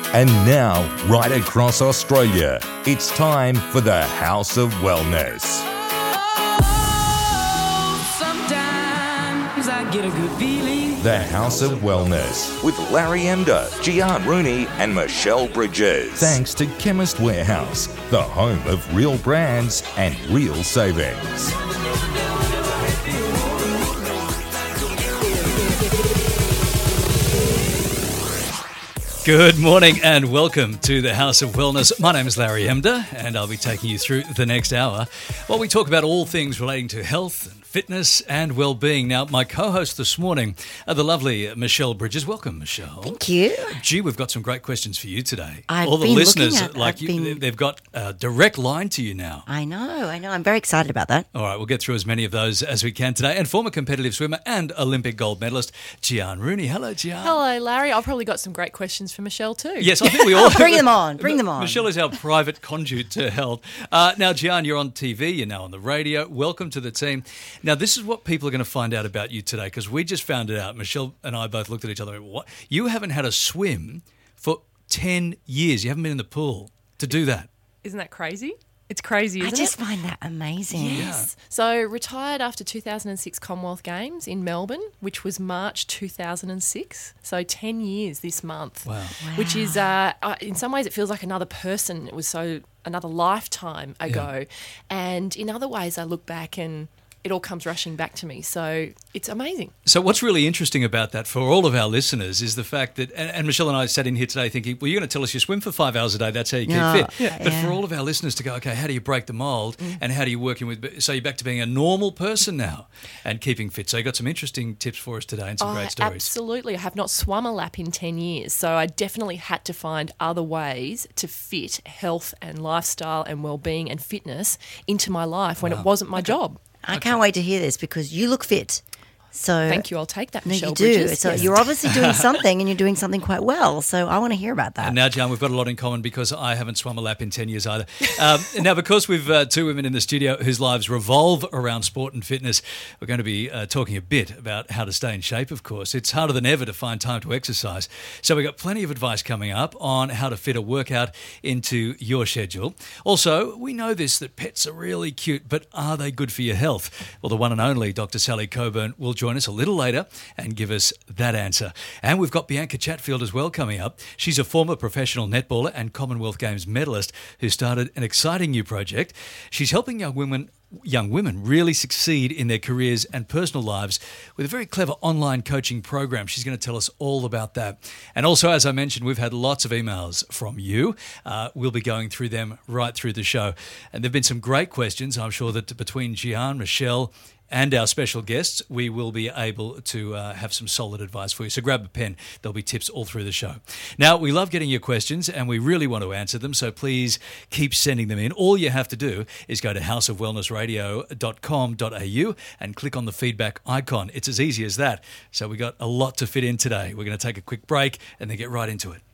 And now, right across Australia, it's time for the House of Wellness. Sometimes I get a good feeling. The House of Wellness with Larry Emder, Gian Rooney and Michelle Bridges. Thanks to Chemist Warehouse, the home of real brands and real savings. Good morning and welcome to the House of Wellness. My name is Larry Emder and I'll be taking you through the next hour while we talk about all things relating to health and fitness and well-being. Now, my co-host this morning are the lovely Michelle Bridges. Welcome, Michelle. Thank you. Gee, we've got some great questions for you today. All the listeners, they've got a direct line to you now. I know. I'm very excited about that. All right, we'll get through as many of those as we can today. And former competitive swimmer and Olympic gold medalist, Gian Rooney. Hello, Gian. Hello, Larry. I've probably got some great questions for Michelle too. Yes, I think we all... Bring them on. Michelle is our private conduit to health. Now, Gian, you're on TV, you're now on the radio. Welcome to the team. Now, this is what people are going to find out about you today, because we just found it out. Michelle and I both looked at each other and went, what? You haven't had a swim for 10 years. You haven't been in the pool to do that. Isn't that crazy? It's crazy, isn't it? I just find that amazing. Yes. Yeah. So retired after 2006 Commonwealth Games in Melbourne, which was March 2006. So 10 years this month. Wow. Which is, in some ways, it feels like another person. It was another lifetime ago. Yeah. And in other ways, I look back and it all comes rushing back to me. So it's amazing. So what's really interesting about that for all of our listeners is the fact that, and Michelle and I sat in here today thinking, well, you're going to tell us you swim for 5 hours a day, that's how you keep fit. Yeah. But for all of our listeners to go, okay, how do you break the mould and how do you work in with, so you're back to being a normal person now and keeping fit. So you got some interesting tips for us today and some great stories. Absolutely. I have not swum a lap in 10 years. So I definitely had to find other ways to fit health and lifestyle and well-being and fitness into my life when it wasn't my job. I can't wait to hear this because you look fit. So thank you. I'll take that, Michelle you do. Bridges. So yes. You're obviously doing something and you're doing something quite well. So I want to hear about that. And now, Gian, we've got a lot in common because I haven't swum a lap in 10 years either. Now, because we've two women in the studio whose lives revolve around sport and fitness, we're going to be talking a bit about how to stay in shape, of course. It's harder than ever to find time to exercise. So we've got plenty of advice coming up on how to fit a workout into your schedule. Also, we know this, that pets are really cute, but are they good for your health? Well, the one and only Dr. Sally Coburn will join us a little later and give us that answer. And we've got Bianca Chatfield as well coming up. She's a former professional netballer and Commonwealth Games medalist who started an exciting new project. She's helping young women really succeed in their careers and personal lives with a very clever online coaching program. She's going to tell us all about that. And also, as I mentioned, we've had lots of emails from you. We'll be going through them right through the show. And there have been some great questions. I'm sure that between Gian, Michelle, and our special guests, we will be able to have some solid advice for you. So grab a pen. There'll be tips all through the show. Now, we love getting your questions and we really want to answer them, so please keep sending them in. All you have to do is go to houseofwellnessradio.com.au and click on the feedback icon. It's as easy as that. So we got a lot to fit in today. We're going to take a quick break and then get right into it.